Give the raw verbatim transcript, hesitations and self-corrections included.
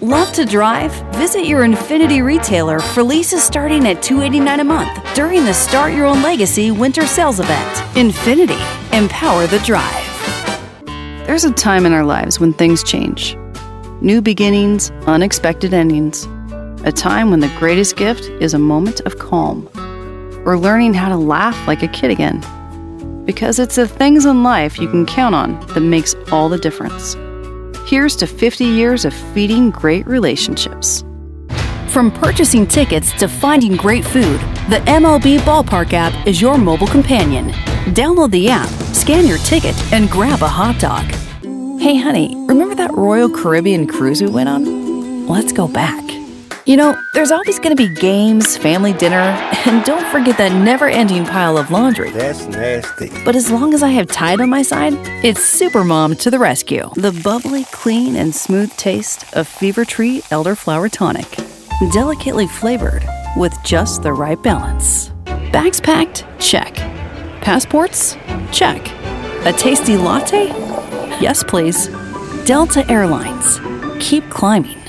Love to drive? Visit your Infiniti retailer for leases starting at two hundred eighty-nine dollars a month during the Start Your Own Legacy winter sales event. Infiniti. Empower the drive. There's a time in our lives when things change. New beginnings, unexpected endings. A time when the greatest gift is a moment of calm. Or learning how to laugh like a kid again. Because it's the things in life you can count on that makes all the difference. Here's to fifty years of feeding great relationships. From purchasing tickets to finding great food, the M L B Ballpark app is your mobile companion. Download the app, scan your ticket, and grab a hot dog. Hey honey, remember that Royal Caribbean cruise we went on? Let's go back. You know, there's always going to be games, family dinner, and don't forget that never-ending pile of laundry. That's nasty. But as long as I have Tide on my side, it's Supermom to the rescue. The bubbly, clean, and smooth taste of Fever Tree Elderflower Tonic. Delicately flavored with just the right balance. Bags packed? Check. Passports? Check. A tasty latte? Yes, please. Delta Airlines. Keep climbing.